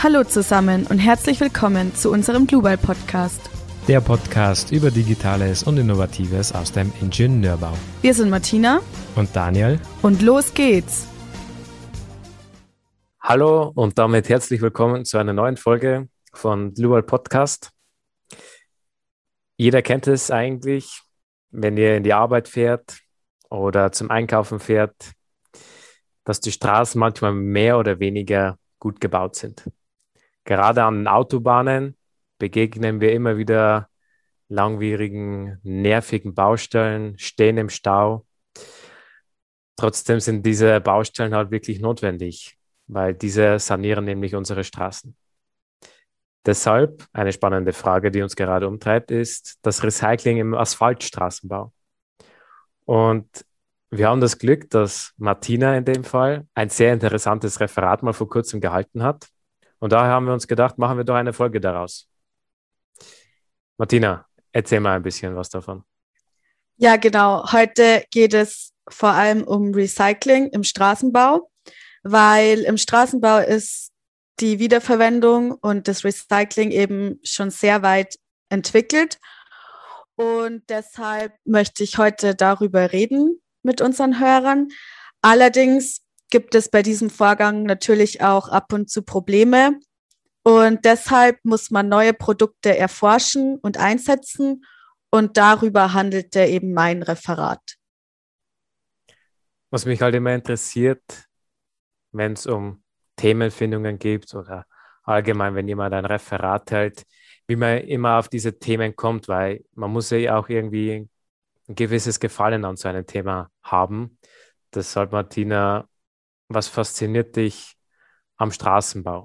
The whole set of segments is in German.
Hallo zusammen und herzlich willkommen zu unserem Global Podcast. Der Podcast über Digitales und Innovatives aus dem Ingenieurbau. Wir sind Martina und Daniel und los geht's. Hallo und damit herzlich willkommen zu einer neuen Folge von Global Podcast. Jeder kennt es eigentlich, wenn ihr in die Arbeit fährt oder zum Einkaufen fährt, dass die Straßen manchmal mehr oder weniger gut gebaut sind. Gerade an Autobahnen begegnen wir immer wieder langwierigen, nervigen Baustellen, stehen im Stau. Trotzdem sind diese Baustellen halt wirklich notwendig, weil diese sanieren nämlich unsere Straßen. Deshalb eine spannende Frage, die uns gerade umtreibt, ist das Recycling im Asphaltstraßenbau. Und wir haben das Glück, dass Martina in dem Fall ein sehr interessantes Referat mal vor kurzem gehalten hat. Und daher haben wir uns gedacht, machen wir doch eine Folge daraus. Martina, erzähl mal ein bisschen was davon. Ja, genau. Heute geht es vor allem um Recycling im Straßenbau, weil im Straßenbau ist die Wiederverwendung und das Recycling eben schon sehr weit entwickelt. Und deshalb möchte ich heute darüber reden mit unseren Hörern. Allerdings gibt es bei diesem Vorgang natürlich auch ab und zu Probleme. Und deshalb muss man neue Produkte erforschen und einsetzen. Und darüber handelte eben mein Referat. Was mich halt immer interessiert, wenn es um Themenfindungen gibt oder allgemein, wenn jemand ein Referat hält, wie man immer auf diese Themen kommt, weil man muss ja auch irgendwie ein gewisses Gefallen an so einem Thema haben. Deshalb, Martina, was fasziniert dich am Straßenbau?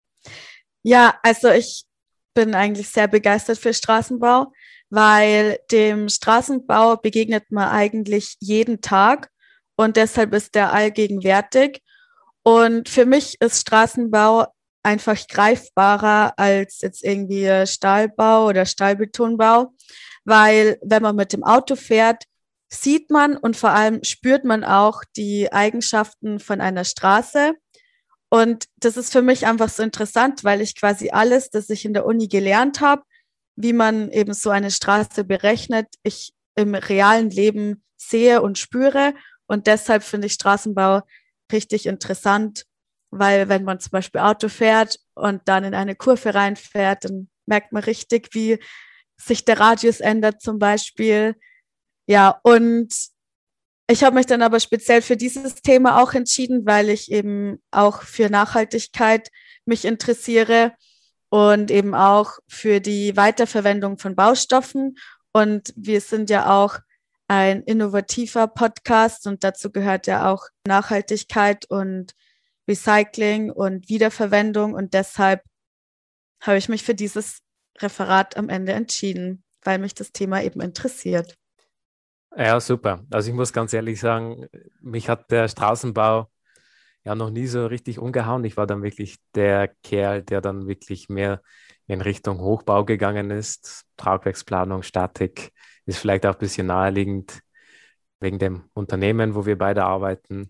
Ja, also ich bin eigentlich sehr begeistert für Straßenbau, weil dem Straßenbau begegnet man eigentlich jeden Tag und deshalb ist der allgegenwärtig. Und für mich ist Straßenbau einfach greifbarer als jetzt irgendwie Stahlbau oder Stahlbetonbau, weil wenn man mit dem Auto fährt, sieht man und vor allem spürt man auch die Eigenschaften von einer Straße. Und das ist für mich einfach so interessant, weil ich quasi alles, das ich in der Uni gelernt habe, wie man eben so eine Straße berechnet, ich im realen Leben sehe und spüre. Und deshalb finde ich Straßenbau richtig interessant, weil wenn man zum Beispiel Auto fährt und dann in eine Kurve reinfährt, dann merkt man richtig, wie sich der Radius ändert zum Beispiel. Ja, und ich habe mich dann aber speziell für dieses Thema auch entschieden, weil ich eben auch für Nachhaltigkeit mich interessiere und eben auch für die Weiterverwendung von Baustoffen. Und wir sind ja auch ein innovativer Podcast und dazu gehört ja auch Nachhaltigkeit und Recycling und Wiederverwendung. Und deshalb habe ich mich für dieses Referat am Ende entschieden, weil mich das Thema eben interessiert. Ja, super. Also ich muss ganz ehrlich sagen, mich hat der Straßenbau ja noch nie so richtig umgehauen. Ich war dann wirklich der Kerl, der dann wirklich mehr in Richtung Hochbau gegangen ist. Tragwerksplanung, Statik ist vielleicht auch ein bisschen naheliegend wegen dem Unternehmen, wo wir beide arbeiten.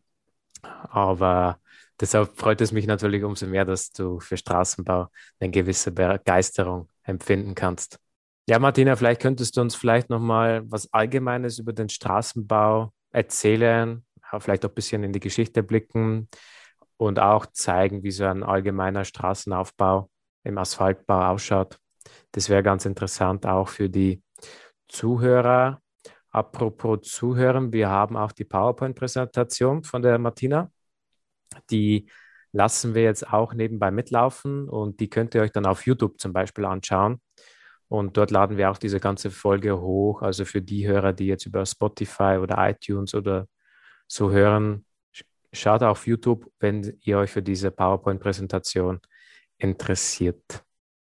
Aber deshalb freut es mich natürlich umso mehr, dass du für Straßenbau eine gewisse Begeisterung empfinden kannst. Ja, Martina, vielleicht könntest du uns vielleicht nochmal was Allgemeines über den Straßenbau erzählen, ja, vielleicht auch ein bisschen in die Geschichte blicken und auch zeigen, wie so ein allgemeiner Straßenaufbau im Asphaltbau ausschaut. Das wäre ganz interessant auch für die Zuhörer. Apropos Zuhören, wir haben auch die PowerPoint-Präsentation von der Martina. Die lassen wir jetzt auch nebenbei mitlaufen und die könnt ihr euch dann auf YouTube zum Beispiel anschauen. Und dort laden wir auch diese ganze Folge hoch. Also für die Hörer, die jetzt über Spotify oder iTunes oder so hören, schaut auf YouTube, wenn ihr euch für diese PowerPoint-Präsentation interessiert.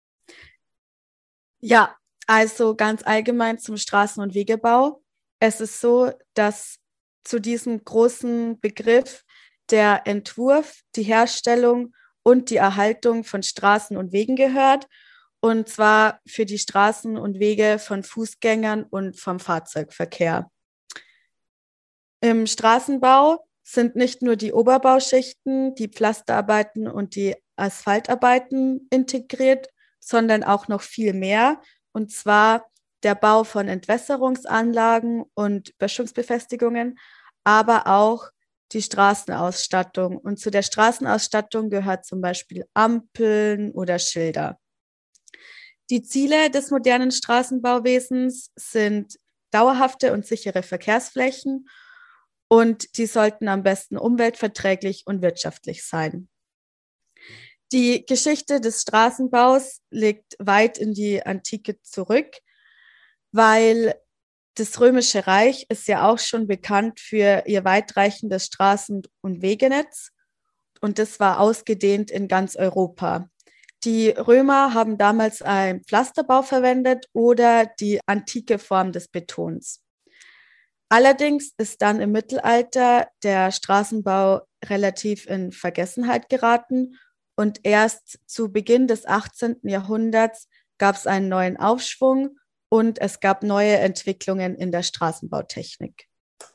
Ja, also ganz allgemein zum Straßen- und Wegebau. Es ist so, dass zu diesem großen Begriff der Entwurf, die Herstellung und die Erhaltung von Straßen und Wegen gehört. Und zwar für die Straßen und Wege von Fußgängern und vom Fahrzeugverkehr. Im Straßenbau sind nicht nur die Oberbauschichten, die Pflasterarbeiten und die Asphaltarbeiten integriert, sondern auch noch viel mehr. Und zwar der Bau von Entwässerungsanlagen und Böschungsbefestigungen, aber auch die Straßenausstattung. Und zu der Straßenausstattung gehört zum Beispiel Ampeln oder Schilder. Die Ziele des modernen Straßenbauwesens sind dauerhafte und sichere Verkehrsflächen und die sollten am besten umweltverträglich und wirtschaftlich sein. Die Geschichte des Straßenbaus liegt weit in die Antike zurück, weil das Römische Reich ist ja auch schon bekannt für ihr weitreichendes Straßen- und Wegenetz und das war ausgedehnt in ganz Europa. Die Römer haben damals einen Pflasterbau verwendet oder die antike Form des Betons. Allerdings ist dann im Mittelalter der Straßenbau relativ in Vergessenheit geraten und erst zu Beginn des 18. Jahrhunderts gab es einen neuen Aufschwung und es gab neue Entwicklungen in der Straßenbautechnik.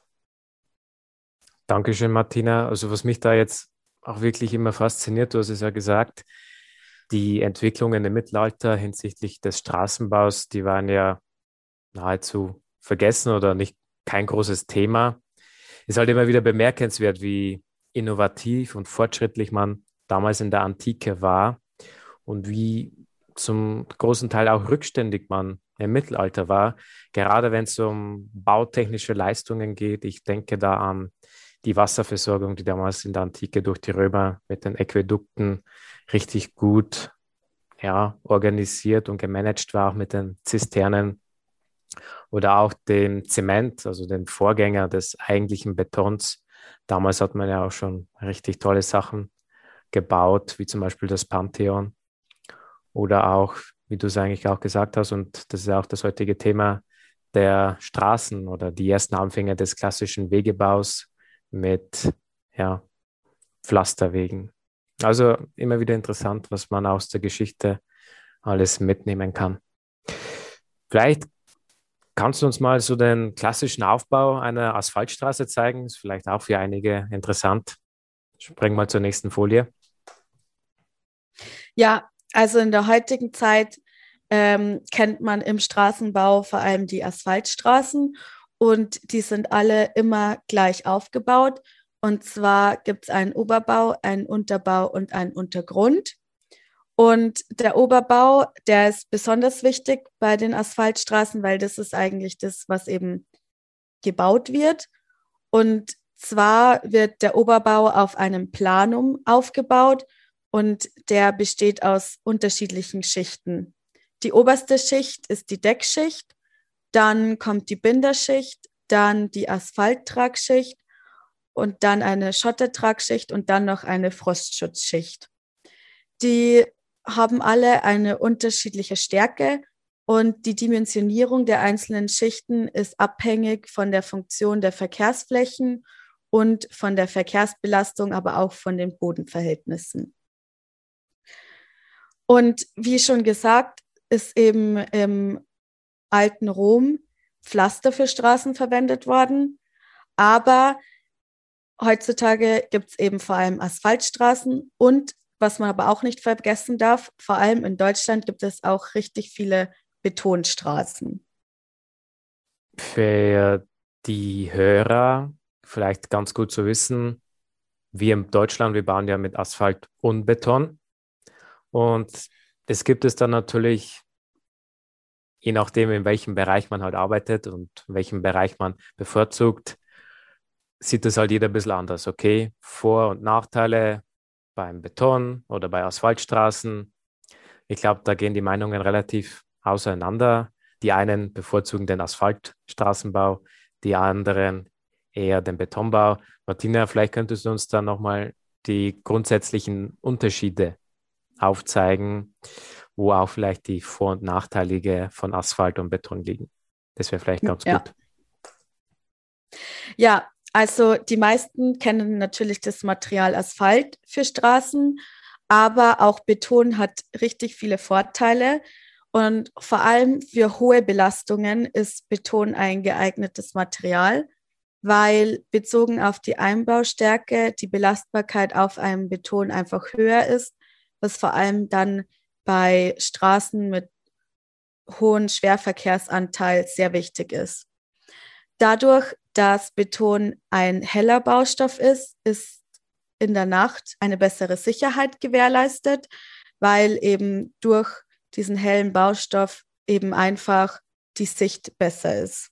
Dankeschön, Martina. Also was mich da jetzt auch wirklich immer fasziniert, du hast es ja gesagt, die Entwicklungen im Mittelalter hinsichtlich des Straßenbaus, die waren ja nahezu vergessen oder nicht kein großes Thema. Ist halt immer wieder bemerkenswert, wie innovativ und fortschrittlich man damals in der Antike war und wie zum großen Teil auch rückständig man im Mittelalter war, gerade wenn es um bautechnische Leistungen geht. Ich denke da an die Wasserversorgung, die damals in der Antike durch die Römer mit den Aquädukten richtig gut organisiert und gemanagt war, auch mit den Zisternen oder auch dem Zement, also dem Vorgänger des eigentlichen Betons. Damals hat man ja auch schon richtig tolle Sachen gebaut, wie zum Beispiel das Pantheon oder auch, wie du es eigentlich auch gesagt hast, und das ist ja auch das heutige Thema, der Straßen oder die ersten Anfänge des klassischen Wegebaus mit Pflasterwegen. Also immer wieder interessant, was man aus der Geschichte alles mitnehmen kann. Vielleicht kannst du uns mal so den klassischen Aufbau einer Asphaltstraße zeigen? Ist vielleicht auch für einige interessant. Springen wir zur nächsten Folie. Ja, also in der heutigen Zeit kennt man im Straßenbau vor allem die Asphaltstraßen und die sind alle immer gleich aufgebaut. Und zwar gibt es einen Oberbau, einen Unterbau und einen Untergrund. Und der Oberbau, der ist besonders wichtig bei den Asphaltstraßen, weil das ist eigentlich das, was eben gebaut wird. Und zwar wird der Oberbau auf einem Planum aufgebaut und der besteht aus unterschiedlichen Schichten. Die oberste Schicht ist die Deckschicht, dann kommt die Binderschicht, dann die Asphalttragschicht und dann eine Schottertragschicht und dann noch eine Frostschutzschicht. Die haben alle eine unterschiedliche Stärke und die Dimensionierung der einzelnen Schichten ist abhängig von der Funktion der Verkehrsflächen und von der Verkehrsbelastung, aber auch von den Bodenverhältnissen. Und wie schon gesagt, ist eben im alten Rom Pflaster für Straßen verwendet worden, aber heutzutage gibt es eben vor allem Asphaltstraßen und was man aber auch nicht vergessen darf, vor allem in Deutschland gibt es auch richtig viele Betonstraßen. Für die Hörer vielleicht ganz gut zu wissen, wir in Deutschland, wir bauen ja mit Asphalt und Beton. Und es gibt es dann natürlich, je nachdem, in welchem Bereich man halt arbeitet und in welchem Bereich man bevorzugt, sieht das halt jeder ein bisschen anders. Okay, Vor- und Nachteile beim Beton oder bei Asphaltstraßen. Ich glaube, da gehen die Meinungen relativ auseinander. Die einen bevorzugen den Asphaltstraßenbau, die anderen eher den Betonbau. Martina, vielleicht könntest du uns da nochmal die grundsätzlichen Unterschiede aufzeigen, wo auch vielleicht die Vor- und Nachteilige von Asphalt und Beton liegen. Das wäre vielleicht ganz gut. Ja, also die meisten kennen natürlich das Material Asphalt für Straßen, aber auch Beton hat richtig viele Vorteile. Und vor allem für hohe Belastungen ist Beton ein geeignetes Material, weil bezogen auf die Einbaustärke die Belastbarkeit auf einem Beton einfach höher ist, was vor allem dann bei Straßen mit hohem Schwerverkehrsanteil sehr wichtig ist. Dadurch, dass Beton ein heller Baustoff ist in der Nacht eine bessere Sicherheit gewährleistet, weil eben durch diesen hellen Baustoff eben einfach die Sicht besser ist.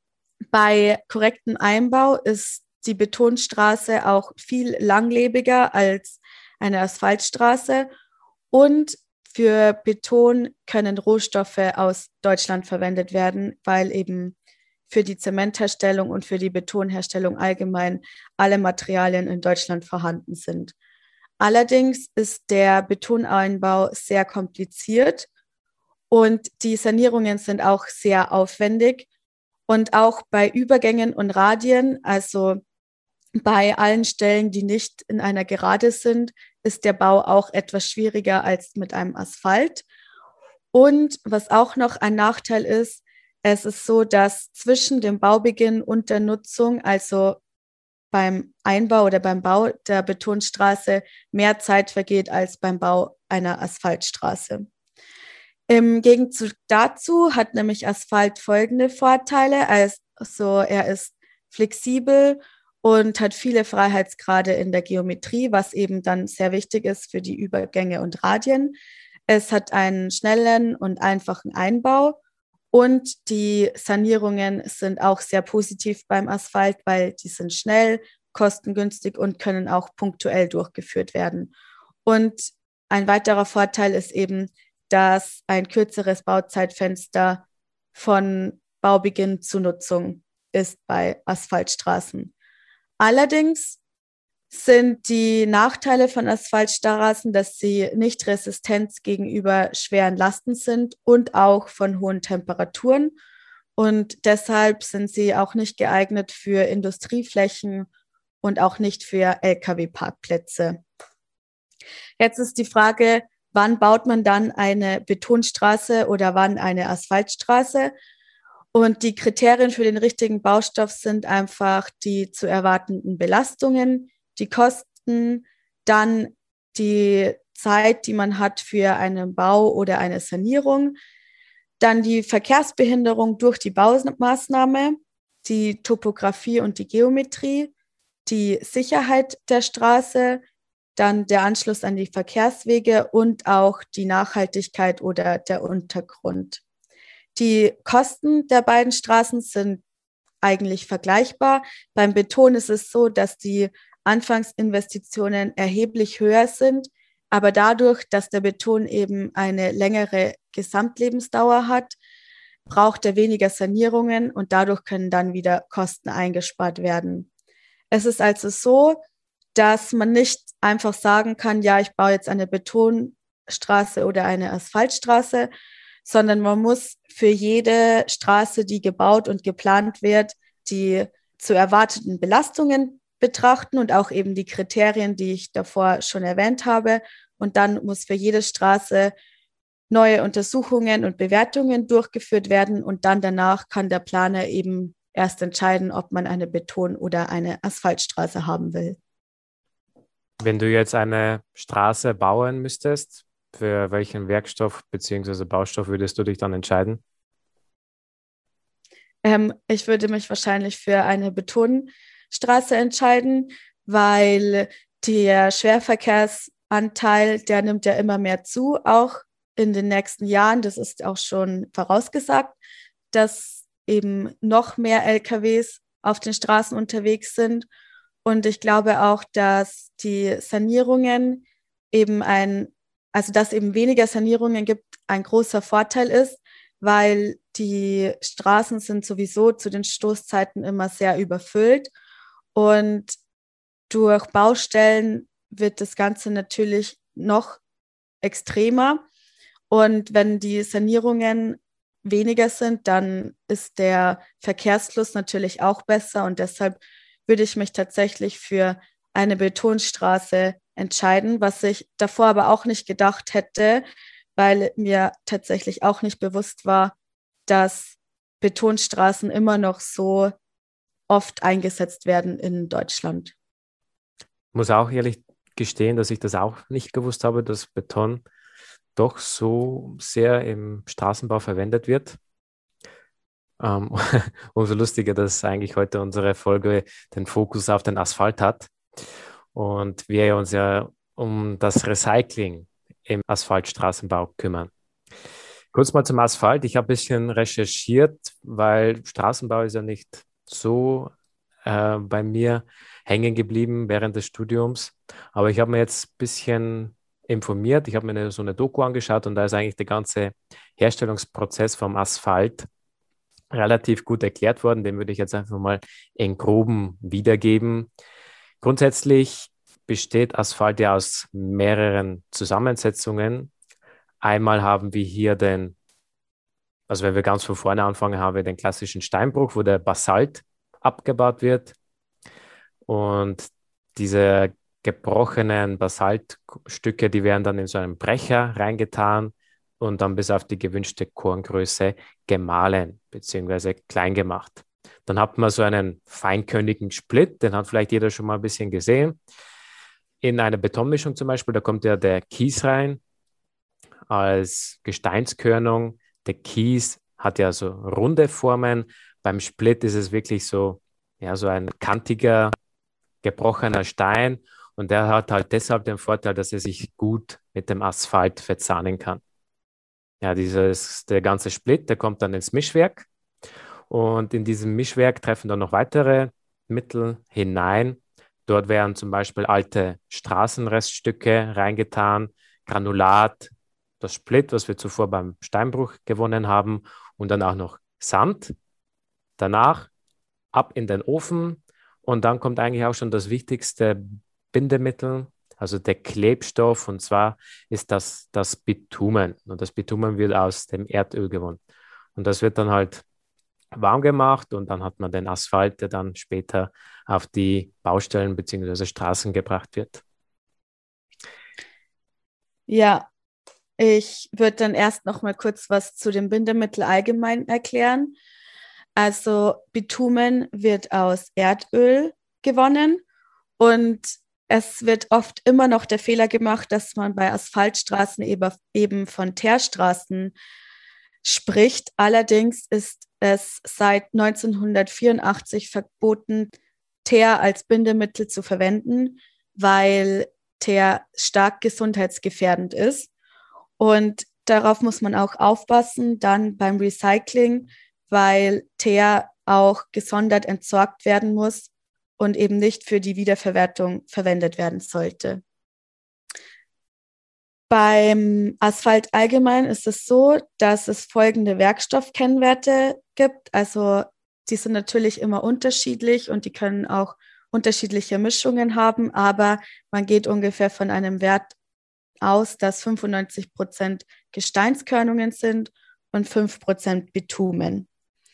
Bei korrektem Einbau ist die Betonstraße auch viel langlebiger als eine Asphaltstraße und für Beton können Rohstoffe aus Deutschland verwendet werden, weil eben für die Zementherstellung und für die Betonherstellung allgemein alle Materialien in Deutschland vorhanden sind. Allerdings ist der Betoneinbau sehr kompliziert und die Sanierungen sind auch sehr aufwendig. Und auch bei Übergängen und Radien, also bei allen Stellen, die nicht in einer Gerade sind, ist der Bau auch etwas schwieriger als mit einem Asphalt. Und was auch noch ein Nachteil ist, es ist so, dass zwischen dem Baubeginn und der Nutzung, also beim Einbau oder beim Bau der Betonstraße, mehr Zeit vergeht als beim Bau einer Asphaltstraße. Im Gegenzug dazu hat nämlich Asphalt folgende Vorteile. Also er ist flexibel und hat viele Freiheitsgrade in der Geometrie, was eben dann sehr wichtig ist für die Übergänge und Radien. Es hat einen schnellen und einfachen Einbau und die Sanierungen sind auch sehr positiv beim Asphalt, weil die sind schnell, kostengünstig und können auch punktuell durchgeführt werden. Und ein weiterer Vorteil ist eben, dass ein kürzeres Bauzeitfenster von Baubeginn zu Nutzung ist bei Asphaltstraßen. Allerdings sind die Nachteile von Asphaltstraßen, dass sie nicht resistent gegenüber schweren Lasten sind und auch von hohen Temperaturen. Und deshalb sind sie auch nicht geeignet für Industrieflächen und auch nicht für Lkw-Parkplätze. Jetzt ist die Frage, wann baut man dann eine Betonstraße oder wann eine Asphaltstraße? Und die Kriterien für den richtigen Baustoff sind einfach die zu erwartenden Belastungen, die Kosten, dann die Zeit, die man hat für einen Bau oder eine Sanierung, dann die Verkehrsbehinderung durch die Baumaßnahme, die Topografie und die Geometrie, die Sicherheit der Straße, dann der Anschluss an die Verkehrswege und auch die Nachhaltigkeit oder der Untergrund. Die Kosten der beiden Straßen sind eigentlich vergleichbar. Beim Beton ist es so, dass die Anfangsinvestitionen erheblich höher sind, aber dadurch, dass der Beton eben eine längere Gesamtlebensdauer hat, braucht er weniger Sanierungen und dadurch können dann wieder Kosten eingespart werden. Es ist also so, dass man nicht einfach sagen kann, ja, ich baue jetzt eine Betonstraße oder eine Asphaltstraße, sondern man muss für jede Straße, die gebaut und geplant wird, die zu erwarteten Belastungen betrachten und auch eben die Kriterien, die ich davor schon erwähnt habe. Und dann muss für jede Straße neue Untersuchungen und Bewertungen durchgeführt werden und dann danach kann der Planer eben erst entscheiden, ob man eine Beton- oder eine Asphaltstraße haben will. Wenn du jetzt eine Straße bauen müsstest, für welchen Werkstoff bzw. Baustoff würdest du dich dann entscheiden? Ich würde mich wahrscheinlich für eine Betonstraße entscheiden, weil der Schwerverkehrsanteil, der nimmt ja immer mehr zu, auch in den nächsten Jahren. Das ist auch schon vorausgesagt, dass eben noch mehr LKWs auf den Straßen unterwegs sind. Und ich glaube auch, dass die Sanierungen also dass eben weniger Sanierungen gibt, ein großer Vorteil ist, weil die Straßen sind sowieso zu den Stoßzeiten immer sehr überfüllt. Und durch Baustellen wird das Ganze natürlich noch extremer. Und wenn die Sanierungen weniger sind, dann ist der Verkehrsfluss natürlich auch besser. Und deshalb würde ich mich tatsächlich für eine Betonstraße entscheiden, was ich davor aber auch nicht gedacht hätte, weil mir tatsächlich auch nicht bewusst war, dass Betonstraßen immer noch so oft eingesetzt werden in Deutschland. Ich muss auch ehrlich gestehen, dass ich das auch nicht gewusst habe, dass Beton doch so sehr im Straßenbau verwendet wird. Ähm, Umso lustiger, dass eigentlich heute unsere Folge den Fokus auf den Asphalt hat und wir uns ja um das Recycling im Asphaltstraßenbau kümmern. Kurz mal zum Asphalt. Ich habe ein bisschen recherchiert, weil Straßenbau ist ja nicht so bei mir hängen geblieben während des Studiums. Aber ich habe mir jetzt ein bisschen informiert. Ich habe mir so eine Doku angeschaut und da ist eigentlich der ganze Herstellungsprozess vom Asphalt relativ gut erklärt worden. Den würde ich jetzt einfach mal in groben wiedergeben. Grundsätzlich besteht Asphalt ja aus mehreren Zusammensetzungen. Einmal haben wir hier also wenn wir ganz von vorne anfangen, haben wir den klassischen Steinbruch, wo der Basalt abgebaut wird. Und diese gebrochenen Basaltstücke, die werden dann in so einen Brecher reingetan und dann bis auf die gewünschte Korngröße gemahlen bzw. klein gemacht. Dann hat man so einen feinkörnigen Split, den hat vielleicht jeder schon mal ein bisschen gesehen. In einer Betonmischung zum Beispiel, da kommt ja der Kies rein als Gesteinskörnung. Der Kies hat ja so runde Formen. Beim Split ist es wirklich so, ja, so ein kantiger, gebrochener Stein. Und der hat halt deshalb den Vorteil, dass er sich gut mit dem Asphalt verzahnen kann. Ja, der ganze Split, der kommt dann ins Mischwerk. Und in diesem Mischwerk treffen dann noch weitere Mittel hinein. Dort werden zum Beispiel alte Straßenreststücke reingetan, Granulat, das Split, was wir zuvor beim Steinbruch gewonnen haben, und dann auch noch Sand. Danach ab in den Ofen und dann kommt eigentlich auch schon das wichtigste Bindemittel, also der Klebstoff, und zwar ist das Bitumen. Und das Bitumen wird aus dem Erdöl gewonnen. Und das wird dann halt warm gemacht und dann hat man den Asphalt, der dann später auf die Baustellen bzw. Straßen gebracht wird. Ja, ich würde dann erst noch mal kurz was zu dem Bindemittel allgemein erklären. Also Bitumen wird aus Erdöl gewonnen und es wird oft immer noch der Fehler gemacht, dass man bei Asphaltstraßen eben von Teerstraßen spricht. Allerdings ist es seit 1984 verboten, Teer als Bindemittel zu verwenden, weil Teer stark gesundheitsgefährdend ist. Und darauf muss man auch aufpassen, dann beim Recycling, weil Teer auch gesondert entsorgt werden muss und eben nicht für die Wiederverwertung verwendet werden sollte. Beim Asphalt allgemein ist es so, dass es folgende Werkstoffkennwerte gibt. Also die sind natürlich immer unterschiedlich und die können auch unterschiedliche Mischungen haben, aber man geht ungefähr von einem Wert aus, dass 95% Gesteinskörnungen sind und 5% Bitumen.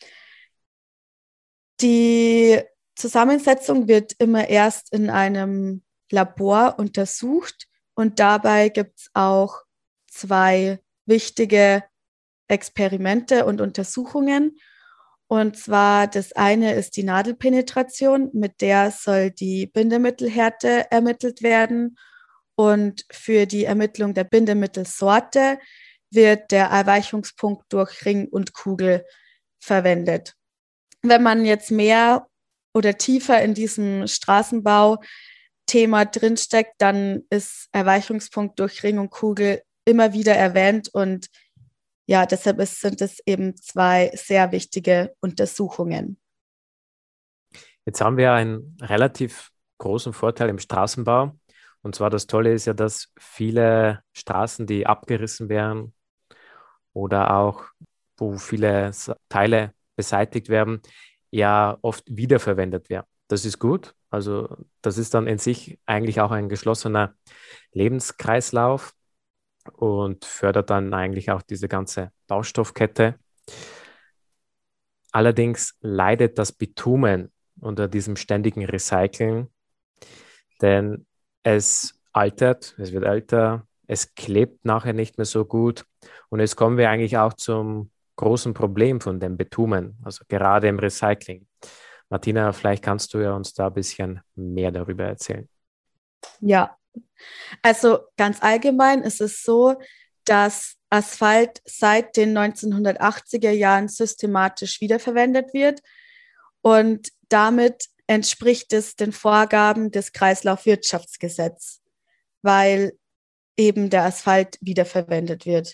Die Zusammensetzung wird immer erst in einem Labor untersucht und dabei gibt es auch 2 wichtige Experimente und Untersuchungen. Und zwar das eine ist die Nadelpenetration, mit der soll die Bindemittelhärte ermittelt werden. Und für die Ermittlung der Bindemittelsorte wird der Erweichungspunkt durch Ring und Kugel verwendet. Wenn man jetzt mehr oder tiefer in diesem Straßenbau-Thema drinsteckt, dann ist Erweichungspunkt durch Ring und Kugel immer wieder erwähnt und ja, deshalb sind es eben 2 sehr wichtige Untersuchungen. Jetzt haben wir einen relativ großen Vorteil im Straßenbau. Und zwar das Tolle ist ja, dass viele Straßen, die abgerissen werden oder auch wo viele Teile beseitigt werden, ja oft wiederverwendet werden. Das ist gut. Also das ist dann in sich eigentlich auch ein geschlossener Lebenskreislauf und fördert dann eigentlich auch diese ganze Baustoffkette. Allerdings leidet das Bitumen unter diesem ständigen Recyceln, denn es altert, es wird älter, es klebt nachher nicht mehr so gut und jetzt kommen wir eigentlich auch zum großen Problem von dem Bitumen, also gerade im Recycling. Martina, vielleicht kannst du ja uns da ein bisschen mehr darüber erzählen. Ja, also ganz allgemein ist es so, dass Asphalt seit den 1980er Jahren systematisch wiederverwendet wird und damit entspricht es den Vorgaben des Kreislaufwirtschaftsgesetzes, weil eben der Asphalt wiederverwendet wird.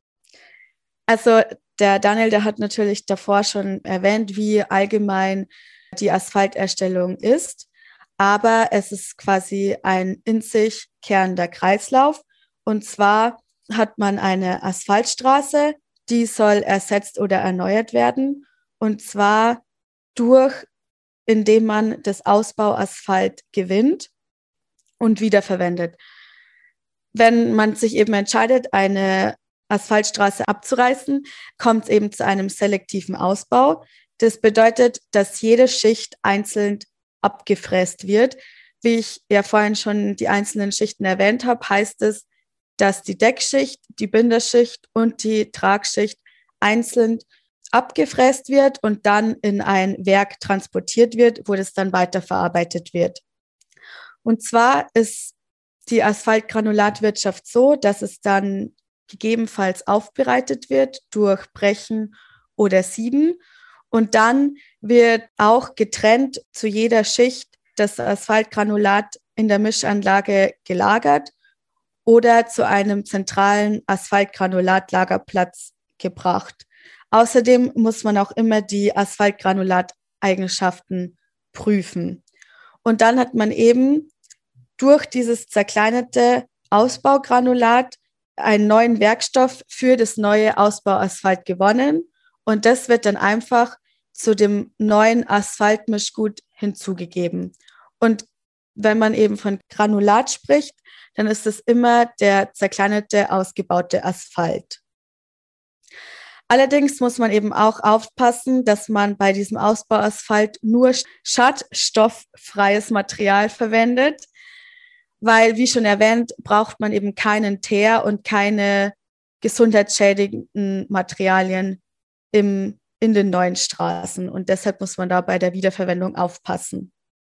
Also der Daniel, der hat natürlich davor schon erwähnt, wie allgemein die Asphalterstellung ist, aber es ist quasi ein in sich kehrender Kreislauf. Und zwar hat man eine Asphaltstraße, die soll ersetzt oder erneuert werden. Und zwar indem man das Ausbauasphalt gewinnt und wiederverwendet. Wenn man sich eben entscheidet, eine Asphaltstraße abzureißen, kommt es eben zu einem selektiven Ausbau. Das bedeutet, dass jede Schicht einzeln abgefräst wird. Wie ich ja vorhin schon die einzelnen Schichten erwähnt habe, heißt es, dass die Deckschicht, die Binderschicht und die Tragschicht einzeln abgefräst wird und dann in ein Werk transportiert wird, wo das dann weiterverarbeitet wird. Und zwar ist die Asphaltgranulatwirtschaft so, dass es dann gegebenenfalls aufbereitet wird durch Brechen oder Sieben. Und dann wird auch getrennt zu jeder Schicht das Asphaltgranulat in der Mischanlage gelagert oder zu einem zentralen Asphaltgranulatlagerplatz gebracht. Außerdem muss man auch immer die Asphaltgranulategenschaft prüfen. Und dann hat man eben durch dieses zerkleinerte Ausbaugranulat einen neuen Werkstoff für das neue Ausbauasphalt gewonnen. Und das wird dann einfach zu dem neuen Asphaltmischgut hinzugegeben. Und wenn man eben von Granulat spricht, dann ist es immer der zerkleinerte, ausgebaute Asphalt. Allerdings muss man eben auch aufpassen, dass man bei diesem Ausbauasphalt nur schadstofffreies Material verwendet, weil, wie schon erwähnt, braucht man eben keinen Teer und keine gesundheitsschädigenden Materialien in den neuen Straßen. Und deshalb muss man da bei der Wiederverwendung aufpassen.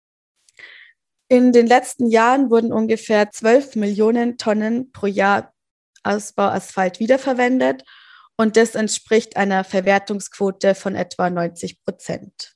In den letzten Jahren wurden ungefähr 12 Millionen Tonnen pro Jahr Ausbauasphalt wiederverwendet. Und das entspricht einer Verwertungsquote von etwa 90%.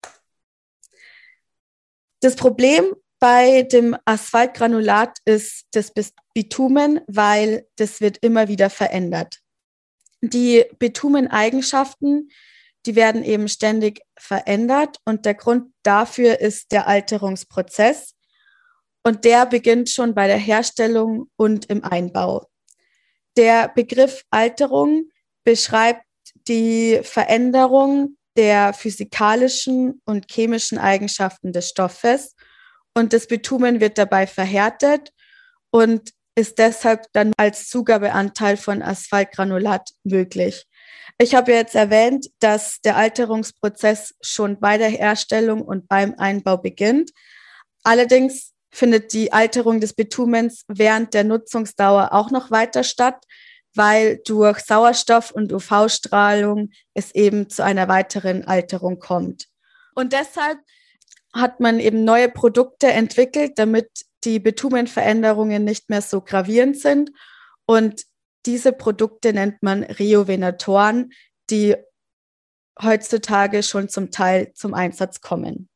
Das Problem bei dem Asphaltgranulat ist das Bitumen, weil das wird immer wieder verändert. Die Bitumeneigenschaften, die werden eben ständig verändert und der Grund dafür ist der Alterungsprozess und der beginnt schon bei der Herstellung und im Einbau. Der Begriff Alterung beschreibt die Veränderung der physikalischen und chemischen Eigenschaften des Stoffes und das Bitumen wird dabei verhärtet und ist deshalb dann als Zugabeanteil von Asphaltgranulat möglich. Ich habe jetzt erwähnt, dass der Alterungsprozess schon bei der Herstellung und beim Einbau beginnt. Allerdings findet die Alterung des Bitumens während der Nutzungsdauer auch noch weiter statt, weil durch Sauerstoff- und UV-Strahlung es eben zu einer weiteren Alterung kommt. Und deshalb hat man eben neue Produkte entwickelt, damit die Bitumenveränderungen nicht mehr so gravierend sind. Und diese Produkte nennt man Rejuvenatoren, die heutzutage schon zum Teil zum Einsatz kommen.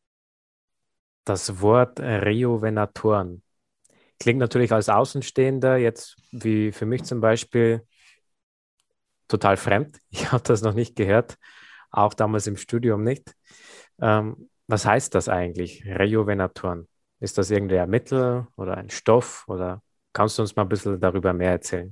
Das Wort Rejuvenatoren klingt natürlich als Außenstehender jetzt wie für mich zum Beispiel total fremd. Ich habe das noch nicht gehört, auch damals im Studium nicht. Was heißt das eigentlich, Rejuvenatoren? Ist das irgendwie ein Mittel oder ein Stoff oder kannst du uns mal ein bisschen darüber mehr erzählen?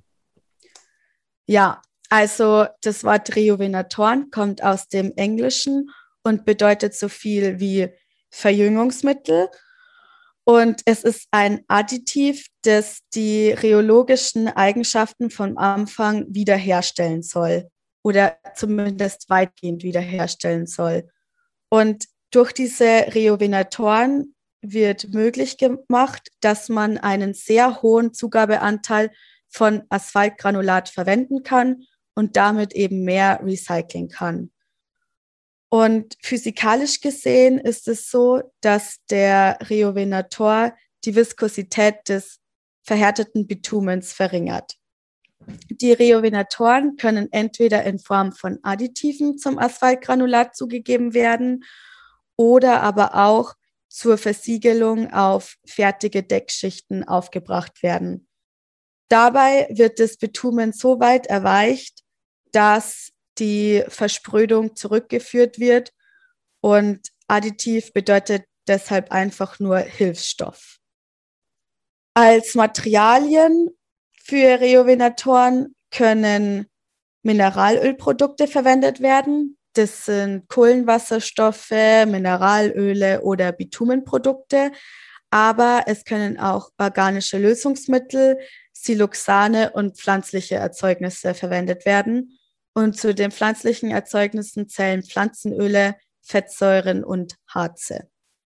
Ja, also das Wort Rejuvenatoren kommt aus dem Englischen und bedeutet so viel wie Verjüngungsmittel. Und es ist ein Additiv, das die rheologischen Eigenschaften vom Anfang wiederherstellen soll oder zumindest weitgehend wiederherstellen soll. Und durch diese Rejuvenatoren wird möglich gemacht, dass man einen sehr hohen Zugabeanteil von Asphaltgranulat verwenden kann und damit eben mehr recyceln kann. Und physikalisch gesehen ist es so, dass der Rejuvenator die Viskosität des verhärteten Bitumens verringert. Die Rejuvenatoren können entweder in Form von Additiven zum Asphaltgranulat zugegeben werden oder aber auch zur Versiegelung auf fertige Deckschichten aufgebracht werden. Dabei wird das Bitumen so weit erweicht, dass die Versprödung zurückgeführt wird und Additiv bedeutet deshalb einfach nur Hilfsstoff. Als Materialien für Rejuvenatoren können Mineralölprodukte verwendet werden. Das sind Kohlenwasserstoffe, Mineralöle oder Bitumenprodukte. Aber es können auch organische Lösungsmittel, Siloxane und pflanzliche Erzeugnisse verwendet werden. Und zu den pflanzlichen Erzeugnissen zählen Pflanzenöle, Fettsäuren und Harze.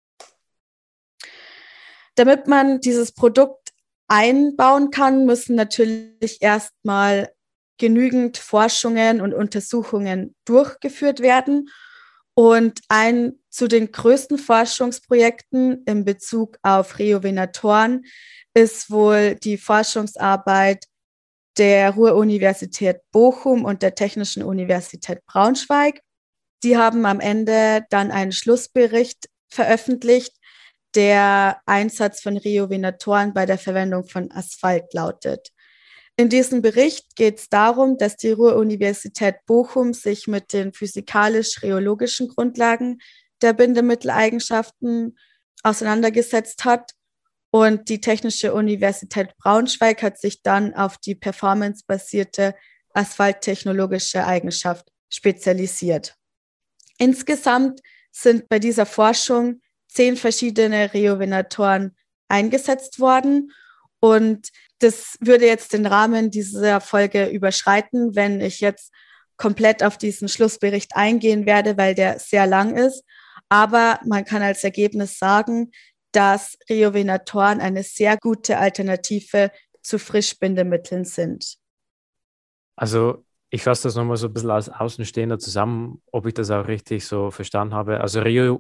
Damit man dieses Produkt einbauen kann, müssen natürlich erstmal genügend Forschungen und Untersuchungen durchgeführt werden. Und ein zu den größten Forschungsprojekten in Bezug auf Rejuvenatoren ist wohl die Forschungsarbeit der Ruhr-Universität Bochum und der Technischen Universität Braunschweig. Die haben am Ende dann einen Schlussbericht veröffentlicht, der Einsatz von Rejuvenatoren bei der Verwendung von Asphalt lautet. In diesem Bericht geht es darum, dass die Ruhr-Universität Bochum sich mit den physikalisch-rheologischen Grundlagen der Bindemitteleigenschaften auseinandergesetzt hat. Und die Technische Universität Braunschweig hat sich dann auf die performancebasierte asphalttechnologische Eigenschaft spezialisiert. Insgesamt sind bei dieser Forschung 10 verschiedene Rejuvenatoren eingesetzt worden. Und das würde jetzt den Rahmen dieser Folge überschreiten, wenn ich jetzt komplett auf diesen Schlussbericht eingehen werde, weil der sehr lang ist. Aber man kann als Ergebnis sagen, dass Rejuvenatoren eine sehr gute Alternative zu Frischbindemitteln sind. Also ich fasse das nochmal so ein bisschen als Außenstehender zusammen, ob ich das auch richtig so verstanden habe. Also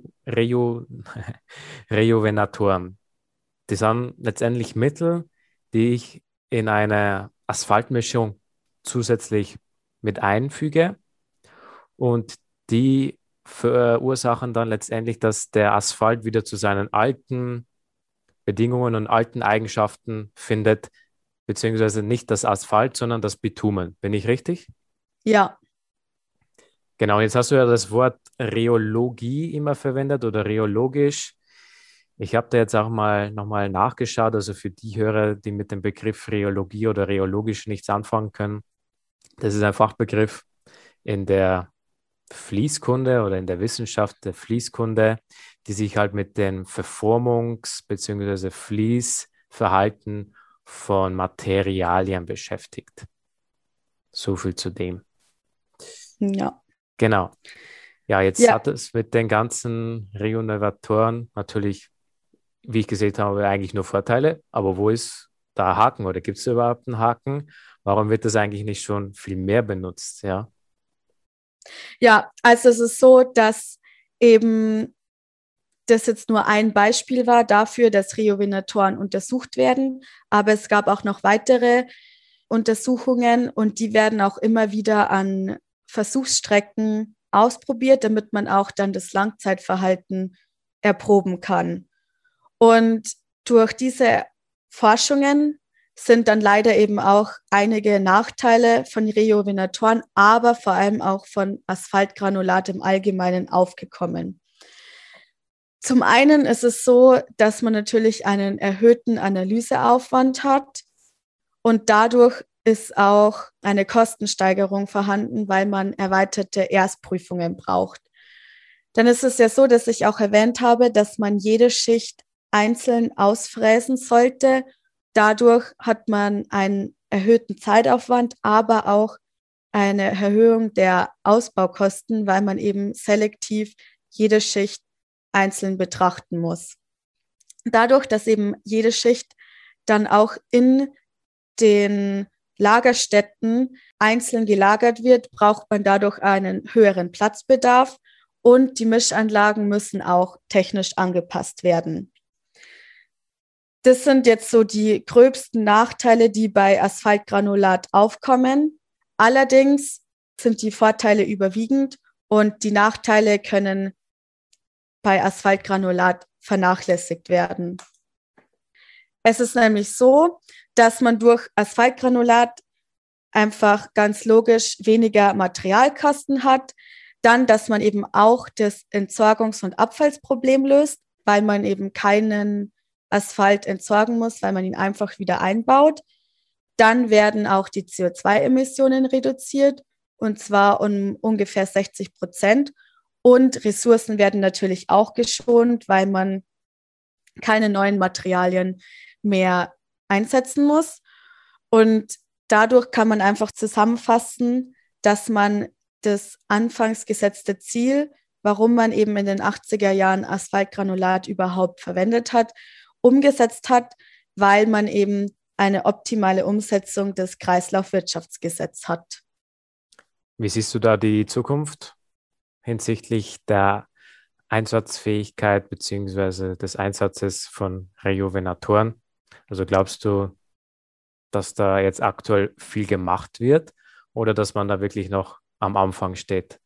Rejuvenatoren, die sind letztendlich Mittel, die ich in eine Asphaltmischung zusätzlich mit einfüge und die verursachen dann letztendlich, dass der Asphalt wieder zu seinen alten Bedingungen und alten Eigenschaften findet, beziehungsweise nicht das Asphalt, sondern das Bitumen. Bin ich richtig? Ja. Genau, jetzt hast du ja das Wort Rheologie immer verwendet oder rheologisch. Ich habe da jetzt auch mal nochmal nachgeschaut, also für die Hörer, die mit dem Begriff Rheologie oder rheologisch nichts anfangen können. Das ist ein Fachbegriff in der Fließkunde oder in der Wissenschaft der Fließkunde, die sich halt mit dem Verformungs- bzw. Fließverhalten von Materialien beschäftigt. So viel zu dem. Ja. Genau. Ja, jetzt Ja. hat es mit den ganzen Rejuvenatoren natürlich, wie ich gesehen habe, eigentlich nur Vorteile. Aber wo ist da Haken oder gibt es überhaupt einen Haken? Warum wird das eigentlich nicht schon viel mehr benutzt? Ja. Ja, also es ist so, dass eben das jetzt nur ein Beispiel war dafür, dass Rejuvenatoren untersucht werden. Aber es gab auch noch weitere Untersuchungen und die werden auch immer wieder an Versuchsstrecken ausprobiert, damit man auch dann das Langzeitverhalten erproben kann. Und durch diese Forschungen sind dann leider eben auch einige Nachteile von Rejuvenatoren, aber vor allem auch von Asphaltgranulat im Allgemeinen aufgekommen. Zum einen ist es so, dass man natürlich einen erhöhten Analyseaufwand hat und dadurch ist auch eine Kostensteigerung vorhanden, weil man erweiterte Erstprüfungen braucht. Dann ist es ja so, dass ich auch erwähnt habe, dass man jede Schicht einzeln ausfräsen sollte. Dadurch hat man einen erhöhten Zeitaufwand, aber auch eine Erhöhung der Ausbaukosten, weil man eben selektiv jede Schicht einzeln betrachten muss. Dadurch, dass eben jede Schicht dann auch in den Lagerstätten einzeln gelagert wird, braucht man dadurch einen höheren Platzbedarf und die Mischanlagen müssen auch technisch angepasst werden. Das sind jetzt so die gröbsten Nachteile, die bei Asphaltgranulat aufkommen. Allerdings sind die Vorteile überwiegend und die Nachteile können bei Asphaltgranulat vernachlässigt werden. Es ist nämlich so, dass man durch Asphaltgranulat einfach ganz logisch weniger Materialkosten hat, dann, dass man eben auch das Entsorgungs- und Abfallsproblem löst, weil man eben keinen Asphalt entsorgen muss, weil man ihn einfach wieder einbaut. Dann werden auch die CO2-Emissionen reduziert, und zwar um ungefähr 60%. Und Ressourcen werden natürlich auch geschont, weil man keine neuen Materialien mehr einsetzen muss. Und dadurch kann man einfach zusammenfassen, dass man das anfangs gesetzte Ziel, warum man eben in den 80er Jahren Asphaltgranulat überhaupt verwendet hat, umgesetzt hat, weil man eben eine optimale Umsetzung des Kreislaufwirtschaftsgesetzes hat. Wie siehst du da die Zukunft hinsichtlich der Einsatzfähigkeit bzw. des Einsatzes von Rejuvenatoren? Also glaubst du, dass da jetzt aktuell viel gemacht wird oder dass man da wirklich noch am Anfang steht?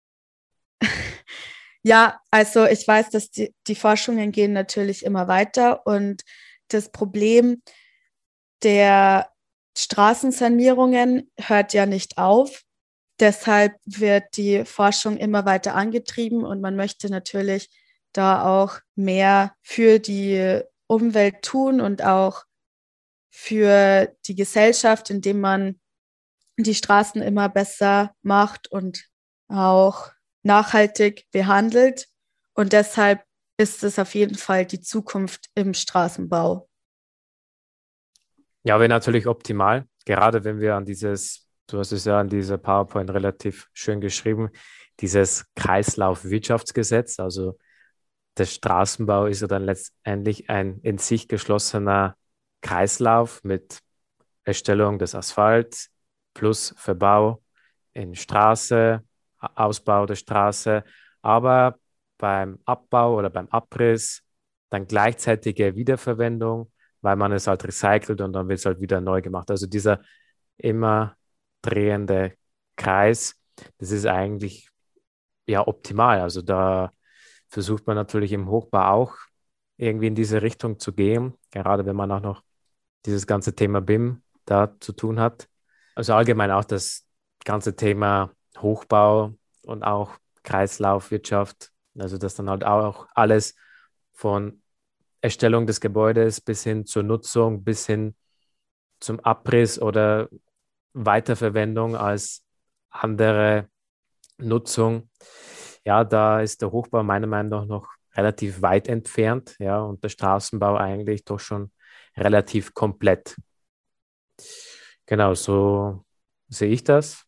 Ja, also ich weiß, dass die Forschungen gehen natürlich immer weiter und das Problem der Straßensanierungen hört ja nicht auf. Deshalb wird die Forschung immer weiter angetrieben und man möchte natürlich da auch mehr für die Umwelt tun und auch für die Gesellschaft, indem man die Straßen immer besser macht und auch nachhaltig behandelt. Und deshalb ist es auf jeden Fall die Zukunft im Straßenbau. Ja, wäre natürlich optimal, gerade wenn wir an dieses, du hast es ja an dieser PowerPoint relativ schön geschrieben, dieses Kreislaufwirtschaftsgesetz, also der Straßenbau ist ja dann letztendlich ein in sich geschlossener Kreislauf mit Erstellung des Asphalts plus Verbau in Straße, Ausbau der Straße, aber beim Abbau oder beim Abriss dann gleichzeitige Wiederverwendung, weil man es halt recycelt und dann wird es halt wieder neu gemacht. Also dieser immer drehende Kreis, das ist eigentlich ja optimal. Also da versucht man natürlich im Hochbau auch irgendwie in diese Richtung zu gehen, gerade wenn man auch noch dieses ganze Thema BIM da zu tun hat. Also allgemein auch das ganze Thema Hochbau und auch Kreislaufwirtschaft, also das dann halt auch alles von Erstellung des Gebäudes bis hin zur Nutzung, bis hin zum Abriss oder Weiterverwendung als andere Nutzung. Ja, da ist der Hochbau meiner Meinung nach noch relativ weit entfernt, ja, und der Straßenbau eigentlich doch schon relativ komplett. Genau, so sehe ich das.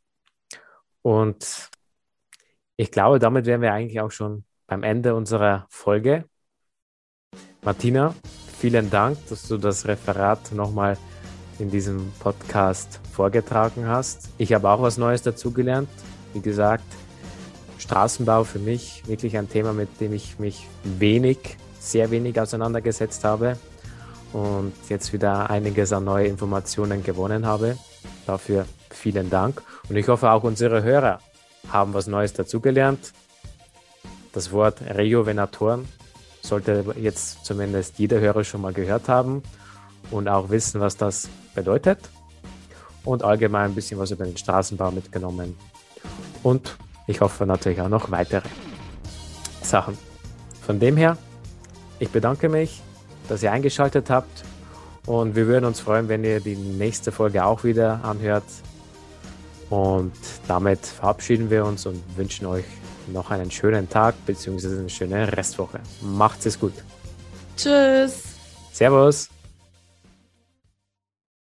Und ich glaube, damit wären wir eigentlich auch schon beim Ende unserer Folge. Martina, vielen Dank, dass du das Referat nochmal in diesem Podcast vorgetragen hast. Ich habe auch was Neues dazugelernt. Wie gesagt, Straßenbau für mich wirklich ein Thema, mit dem ich mich sehr wenig auseinandergesetzt habe und jetzt wieder einiges an neue Informationen gewonnen habe. Dafür vielen Dank. Und ich hoffe, auch unsere Hörer haben was Neues dazugelernt. Das Wort Rejuvenatoren sollte jetzt zumindest jeder Hörer schon mal gehört haben und auch wissen, was das bedeutet. Und allgemein ein bisschen was über den Straßenbau mitgenommen. Und ich hoffe natürlich auch noch weitere Sachen. Von dem her, ich bedanke mich, dass ihr eingeschaltet habt und wir würden uns freuen, wenn ihr die nächste Folge auch wieder anhört. Und damit verabschieden wir uns und wünschen euch noch einen schönen Tag bzw. eine schöne Restwoche. Macht's es gut. Tschüss. Servus.